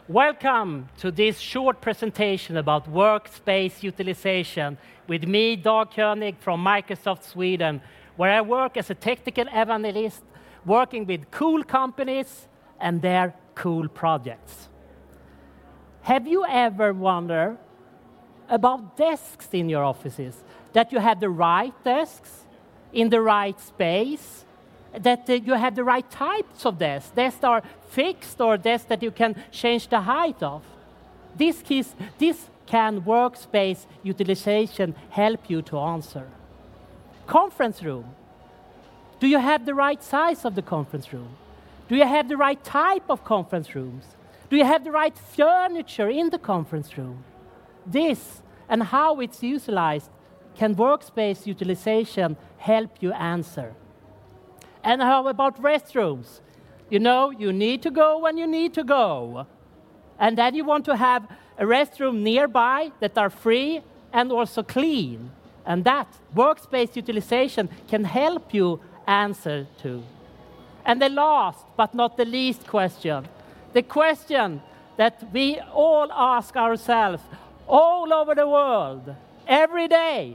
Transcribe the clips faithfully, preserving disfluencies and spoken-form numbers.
Welcome to this short presentation about workspace utilization with me, Dag König from Microsoft Sweden, where I work as a technical evangelist, working with cool companies and their cool projects. Have you ever wondered about desks in your offices? That you have the right desks in the right space? That uh, you have the right types of desks, desks that are fixed or desks that you can change the height of. This, keys, this can workspace utilization help you to answer. Conference room. Do you have the right size of the conference room? Do you have the right type of conference rooms? Do you have the right furniture in the conference room? This and how it's utilized can workspace utilization help you answer. And how about restrooms? You know, you need to go when you need to go. And then you want to have a restroom nearby that are free and also clean. And that workspace utilization can help you answer to. And the last but not the least question, the question that we all ask ourselves all over the world, every day,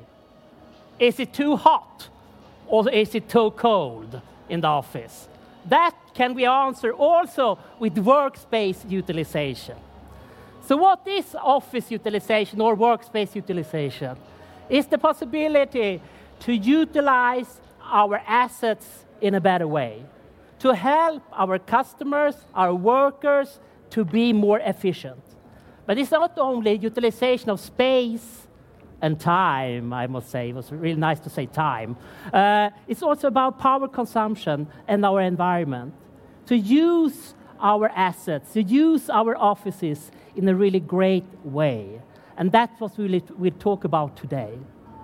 is it too hot or is it too cold in the office? That can we answer also with workspace utilization. So what is office utilization or workspace utilization? It's the possibility to utilize our assets in a better way, to help our customers, our workers, to be more efficient. But it's not only utilization of space and time, I must say. It was really nice to say time. Uh, it's also about power consumption and our environment. To use our assets, to use our offices in a really great way. And that's what we'll, we'll talk about today.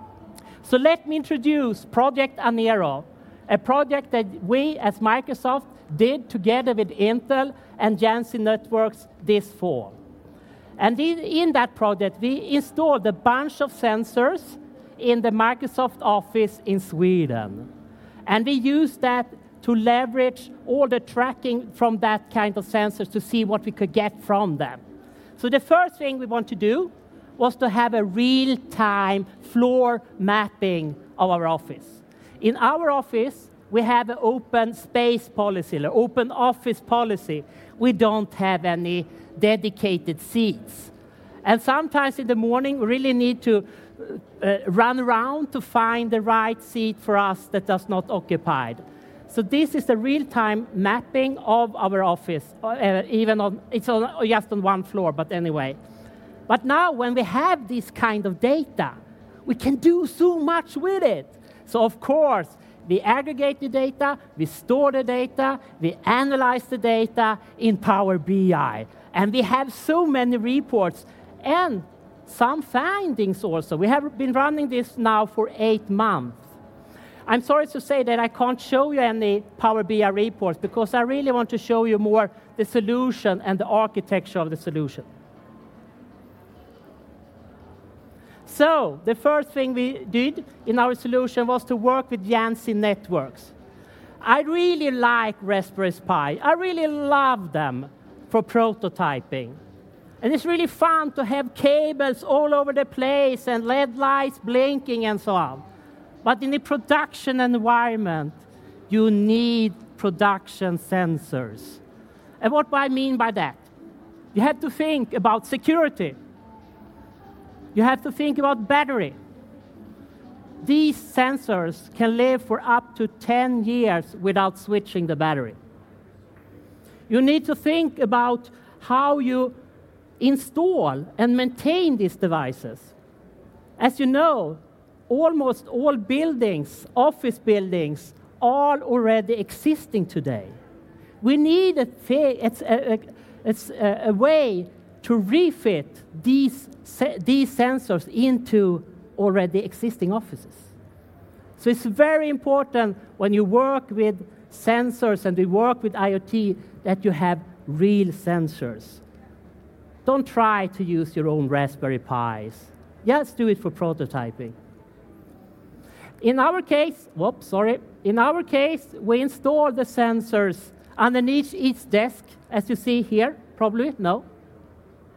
So let me introduce Project Anero, a project that we as Microsoft did together with Intel and Janssen Networks this fall. And in, in that project, we installed a bunch of sensors in the Microsoft Office in Sweden. And we used that to leverage all the tracking from that kind of sensors to see what we could get from them. So the first thing we want to do was to have a real-time floor mapping of our office. In our office, we have an open space policy, or open office policy. We don't have any dedicated seats. And sometimes in the morning, we really need to uh, run around to find the right seat for us that does not occupied. So this is the real-time mapping of our office, uh, even on, it's on, just on one floor, but anyway. But now when we have this kind of data, we can do so much with it. So of course, we aggregate the data, we store the data, we analyze the data in Power B I. And we have so many reports and some findings also. We have been running this now for eight months. I'm sorry to say that I can't show you any Power B I reports because I really want to show you more the solution and the architecture of the solution. So the first thing we did in our solution was to work with Janssen Networks. I really like Raspberry Pi. I really love them for prototyping. And it's really fun to have cables all over the place and L E D lights blinking and so on. But in the production environment, you need production sensors. And what do I mean by that? You have to think about security. You have to think about battery. These sensors can live for up to ten years without switching the battery. You need to think about how you install and maintain these devices. As you know, almost all buildings, office buildings, are already existing today. We need a, it's a, a, it's a, a way to refit these, these sensors into already existing offices. So it's very important when you work with sensors and you work with IoT that you have real sensors. Don't try to use your own Raspberry Pis. Just do it for prototyping. In our case, whoops, sorry. In our case, we install the sensors underneath each desk, as you see here, probably, no?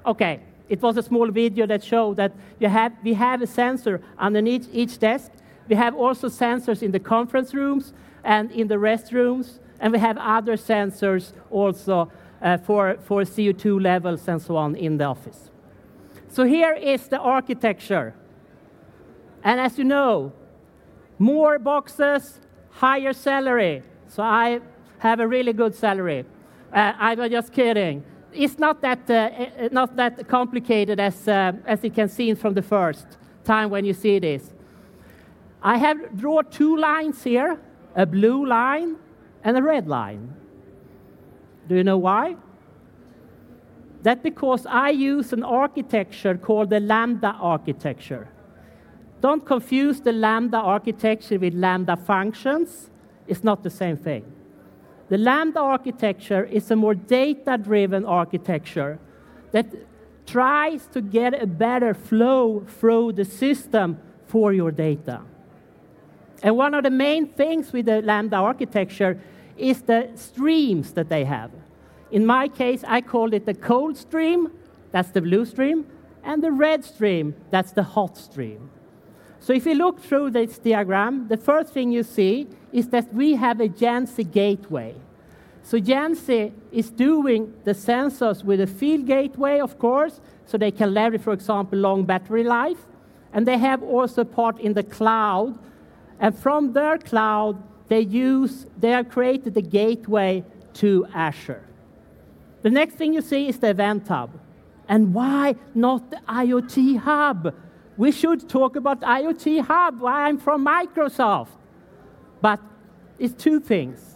Okay, it was a small video that showed that you have, we have a sensor underneath each desk. We have also sensors in the conference rooms and in the restrooms, and we have other sensors also uh, for, for C O two levels and so on in the office. So here is the architecture. And as you know, more boxes, higher salary. So I have a really good salary. Uh, I was just kidding. It's not that, uh, not that complicated as, uh, as you can see from the first time when you see this. I have drawn two lines here, a blue line and a red line. Do you know why? That's because I use an architecture called the Lambda architecture. Don't confuse the Lambda architecture with Lambda functions. It's not the same thing. The Lambda architecture is a more data-driven architecture that tries to get a better flow through the system for your data. And one of the main things with the Lambda architecture is the streams that they have. In my case, I call it the cold stream, that's the blue stream, and the red stream, that's the hot stream. So if you look through this diagram, the first thing you see is that we have a Jansi gateway. So Jansi is doing the sensors with a field gateway, of course, so they can leverage, for example, long battery life. And they have also part in the cloud. And from their cloud, they use, they have created the gateway to Azure. The next thing you see is the Event Hub. And why not the IoT Hub? We should talk about IoT Hub. Why I'm from Microsoft. But it's two things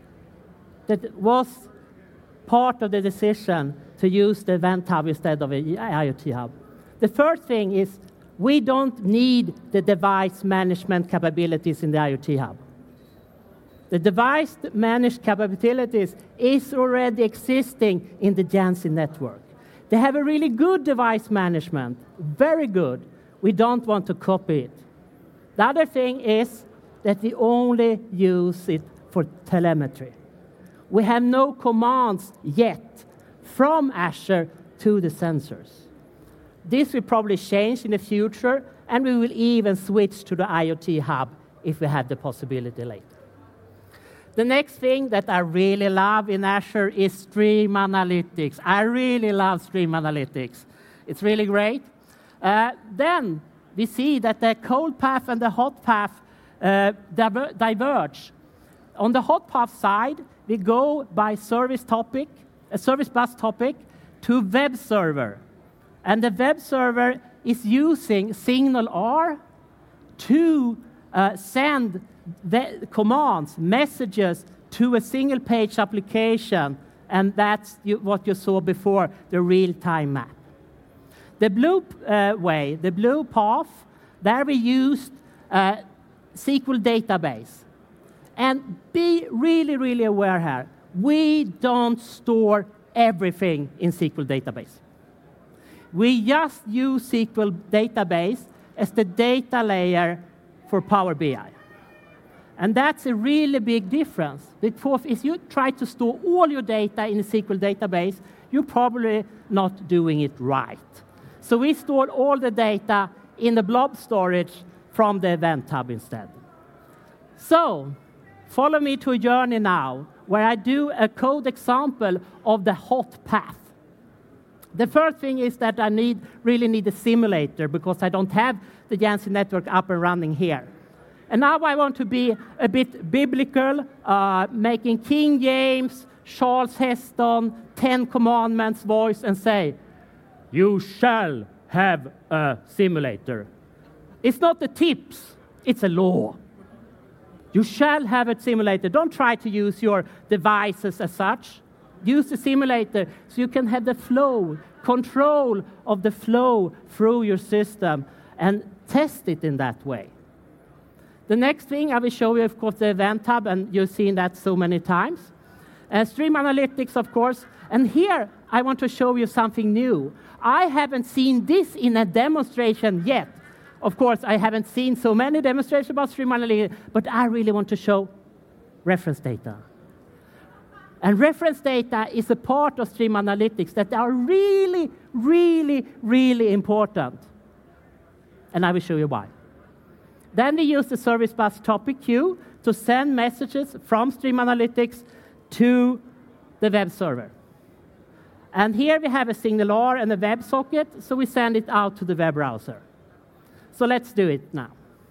that was part of the decision to use the Event Hub instead of an IoT Hub. The first thing is we don't need the device management capabilities in the IoT Hub. The device managed capabilities is already existing in the Jansi network. They have a really good device management, very good. We don't want to copy it. The other thing is that we only use it for telemetry. We have no commands yet from Azure to the sensors. This will probably change in the future, and we will even switch to the IoT Hub if we have the possibility later. The next thing that I really love in Azure is Stream Analytics. I really love Stream Analytics. It's really great. Uh, then we see that the cold path and the hot path uh, diver diverge. On the hot path side, we go by service topic, a service bus topic, to web server. And the web server is using SignalR to uh, send the commands, messages to a single-page application, and that's you, what you saw before, the real-time map. The blue uh, way, the blue path, there we used uh, S Q L database. And be really, really aware here, we don't store everything in S Q L database. We just use S Q L database as the data layer for Power B I. And that's a really big difference, because if you try to store all your data in a S Q L database, you're probably not doing it right. So we stored all the data in the blob storage from the Event Hub instead. So follow me to a journey now, where I do a code example of the hot path. The first thing is that I need, really need a simulator, because I don't have the Jansi network up and running here. And now I want to be a bit biblical, uh, making King James, Charles Heston, Ten Commandments voice, and say, you shall have a simulator. It's not the tips, it's a law. You shall have a simulator. Don't try to use your devices as such. Use the simulator so you can have the flow, control of the flow through your system, and test it in that way. The next thing I will show you, of course, the Event Hub, and you've seen that so many times. Uh, Stream Analytics, of course. And here, I want to show you something new. I haven't seen this in a demonstration yet. Of course, I haven't seen so many demonstrations about Stream Analytics, but I really want to show reference data. And reference data is a part of Stream Analytics that are really, really, really important. And I will show you why. Then we use the Service Bus topic queue to send messages from Stream Analytics to the web server. And here we have a SignalR and a WebSocket, so we send it out to the web browser. So let's do it now.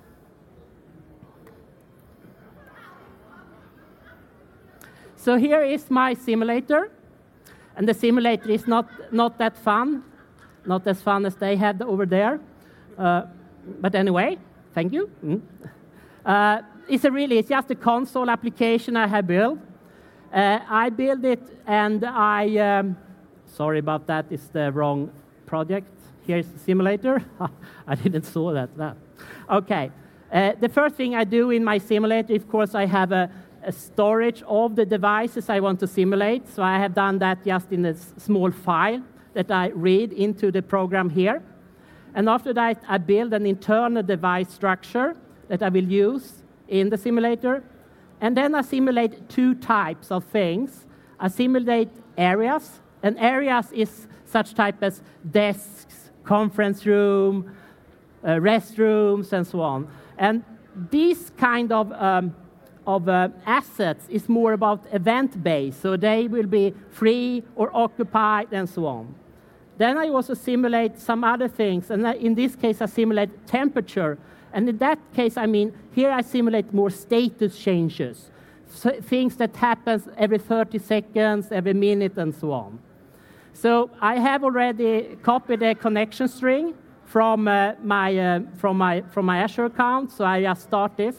So here is my simulator. And the simulator is not, not that fun, not as fun as they had over there. Uh, but anyway, thank you. Mm. Uh, it's a really, it's just a console application I have built. Uh, I built it and I, um, sorry about that, it's the wrong project. Here's the simulator. I didn't saw that. that. Okay, uh, the first thing I do in my simulator, of course, I have a, a storage of the devices I want to simulate. So I have done that just in a small file that I read into the program here. And after that, I build an internal device structure that I will use in the simulator. And then I simulate two types of things. I simulate areas, and areas is such type as desks, conference room, uh, restrooms, and so on. And these kind of, um, of uh, assets is more about event-based, so they will be free or occupied, and so on. Then I also simulate some other things, and in this case, I simulate temperature. And in that case, I mean, here I simulate more status changes, so things that happens every thirty seconds, every minute, and so on. So I have already copied a connection string from, uh, my, uh, from, my, from my Azure account, so I just start this.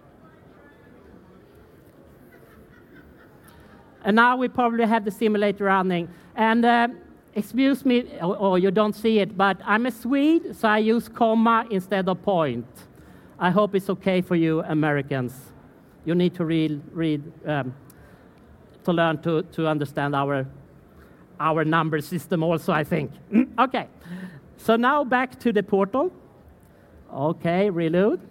And now we probably have the simulator running. And uh, excuse me, or, or you don't see it, but I'm a Swede, so I use comma instead of point. I hope it's okay for you Americans. You need to read, read um, to learn to, to understand our, our number system also, I think. Okay, so now back to the portal. Okay, reload.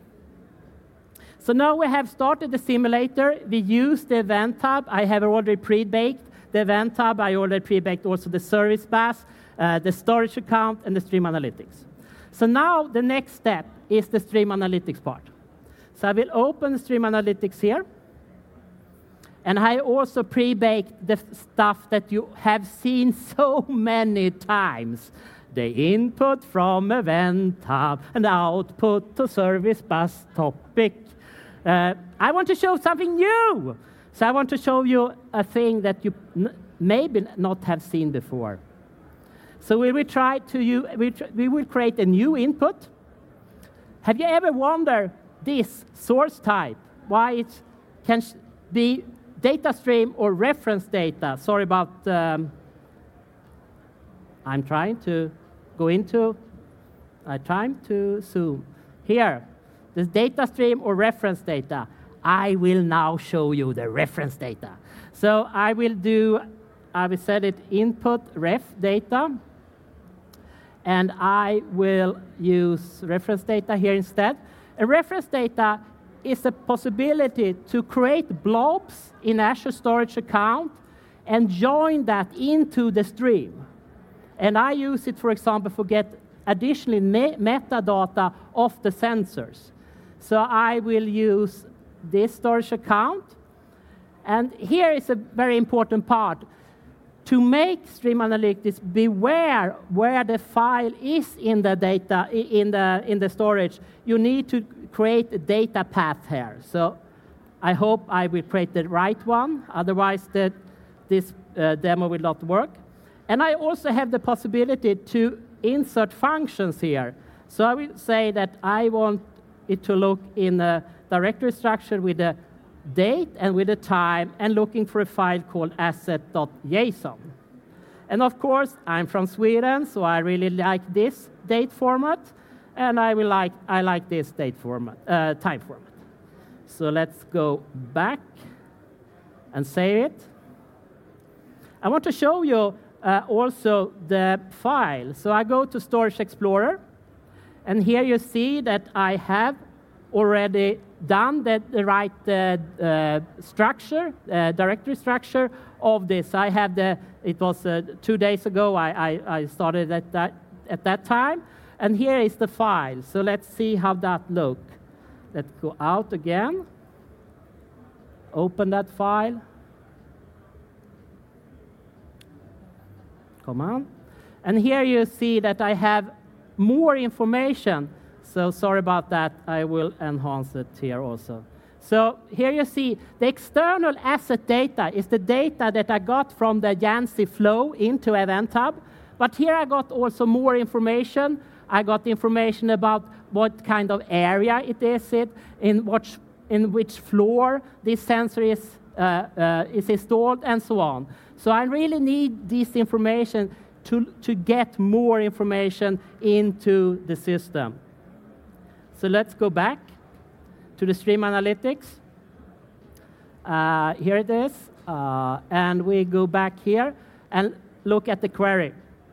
So now we have started the simulator. We use the event tab. I have already pre-baked the event tab. I already pre-baked also the service bus, uh, the storage account, and the Stream Analytics. So now the next step is the Stream Analytics part. So I will open the Stream Analytics here. And I also pre-baked the stuff that you have seen so many times. The input from event tab and output to service bus topic. Uh, I want to show something new. So I want to show you a thing that you n maybe not have seen before. So we will try to use, we, tr we will create a new input. Have you ever wondered this source type, why it can be data stream or reference data? Sorry about, um, I'm trying to go into, I'm trying to zoom. Here, this data stream or reference data. I will now show you the reference data. So I will do, I will set it input ref data, and I will use reference data here instead. A reference data is a possibility to create blobs in Azure Storage account and join that into the stream. And I use it, for example, for get additionally me metadata of the sensors. So I will use this storage account. And here is a very important part. To make Stream Analytics beware where the file is in the data, in the, in the storage, you need to create a data path here. So I hope I will create the right one. Otherwise, the, this uh, demo will not work. And I also have the possibility to insert functions here. So I will say that I want it to look in a directory structure with a date and with a time, and looking for a file called asset.json. And of course, I'm from Sweden, so I really like this date format, and I will like I like this date format, uh, time format. So let's go back and save it. I want to show you uh, also the file. So I go to Storage Explorer, and here you see that I have already done the, the right uh, uh, structure, uh, directory structure of this. I have the, it was uh, two days ago I, I, I started at that, at that time, and here is the file. So let's see how that look. Let's go out again, open that file. Come on. And here you see that I have more information. So sorry about that. I will enhance it here also. So here you see the external asset data is the data that I got from the Yansi flow into Event Hub. But here I got also more information. I got information about what kind of area it is, it, in, what, in which floor this sensor is, uh, uh, is installed, and so on. So I really need this information to, to get more information into the system. So let's go back to the Stream Analytics. Uh, here it is. Uh, and we go back here and look at the query.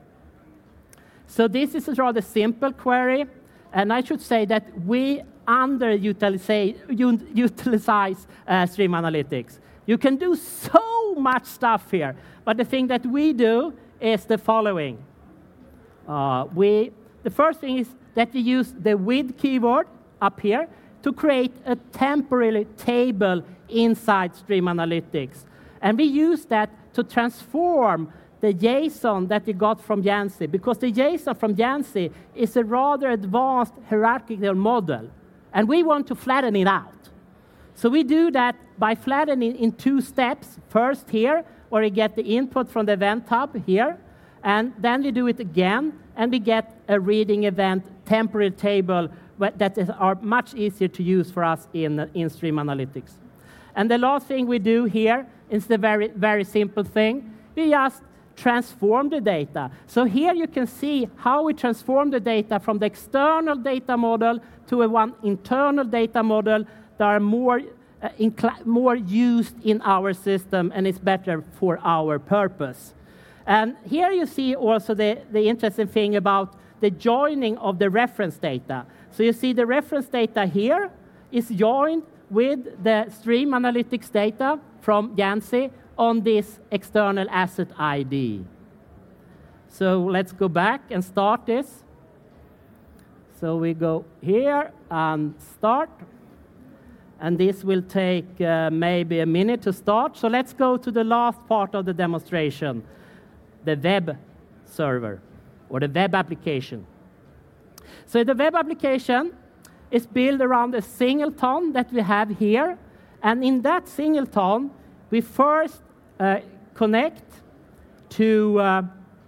So this is a rather simple query. And I should say that we underutilize utilize, uh, Stream Analytics. You can do so much stuff here. But the thing that we do is the following. Uh, we, the first thing is that we use the with keyword up here to create a temporary table inside Stream Analytics. And we use that to transform the JSON that we got from Yansi, because the JSON from Yansi is a rather advanced hierarchical model, and we want to flatten it out. So we do that by flattening in two steps. First here, where we get the input from the Event Hub here, and then we do it again, and we get a reading event temporary table that is, are much easier to use for us in, in Stream Analytics. And the last thing we do here is the very, very simple thing. We just transform the data. So here you can see how we transform the data from the external data model to a one internal data model that are more, uh, more used in our system and is better for our purpose. And here you see also the, the interesting thing about the joining of the reference data. So you see the reference data here is joined with the Stream Analytics data from Yansi on this external asset I D. So let's go back and start this. So we go here and start. And this will take uh, maybe a minute to start. So let's go to the last part of the demonstration, the web server or the web application. So the web application is built around a singleton that we have here. And in that singleton, we first uh, connect to, uh,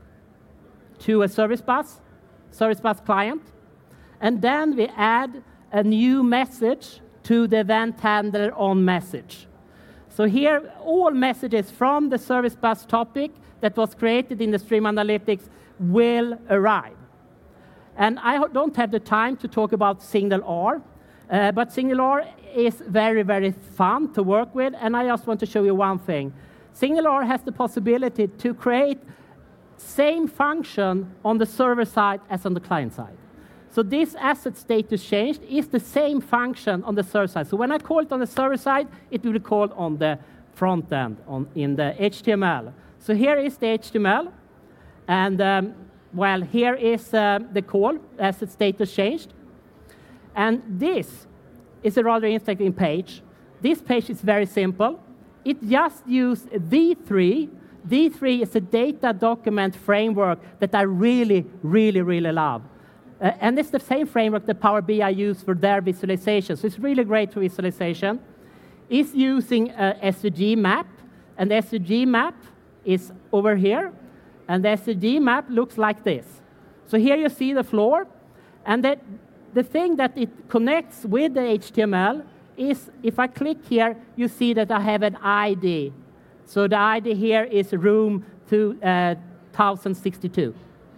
to a service bus, service bus client. And then we add a new message to the event handler on message. So here, all messages from the service bus topic that was created in the Stream Analytics will arrive. And I don't have the time to talk about SignalR, uh, but SignalR is very, very fun to work with, and I just want to show you one thing. SignalR has the possibility to create same function on the server side as on the client side. So this asset status changed is the same function on the server side. So when I call it on the server side, it will be called on the front end on, in the H T M L. So here is the H T M L, and um, well, here is uh, the call, asset status changed. And this is a rather interesting page. This page is very simple. It just uses D three. D three is a data document framework that I really, really, really love. Uh, and it's the same framework that Power B I use for their visualization. So it's really great for visualization. It's using a S V G map, and the S V G map is over here. And the S V G map looks like this. So here you see the floor. And that, the thing that it connects with the H T M L is, if I click here, you see that I have an I D. So the I D here is room two thousand sixty-two.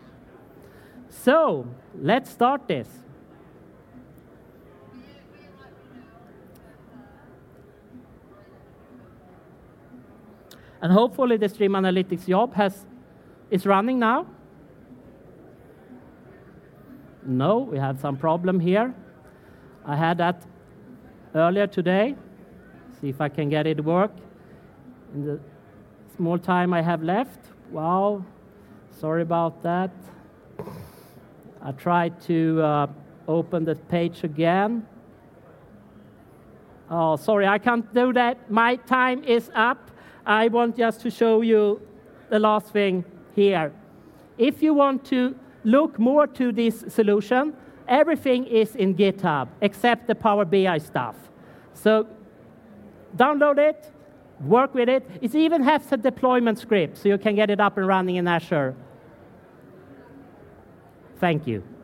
So let's start this. And hopefully the Stream Analytics job has is running now. No, we had some problem here. I had that earlier today. See if I can get it to work in the small time I have left. Wow, sorry about that. I tried to uh, open the page again. Oh, sorry, I can't do that. My time is up. I want just to show you the last thing here. If you want to look more to this solution, everything is in GitHub except the Power B I stuff. So download it, work with it. It even has a deployment script, so you can get it up and running in Azure. Thank you.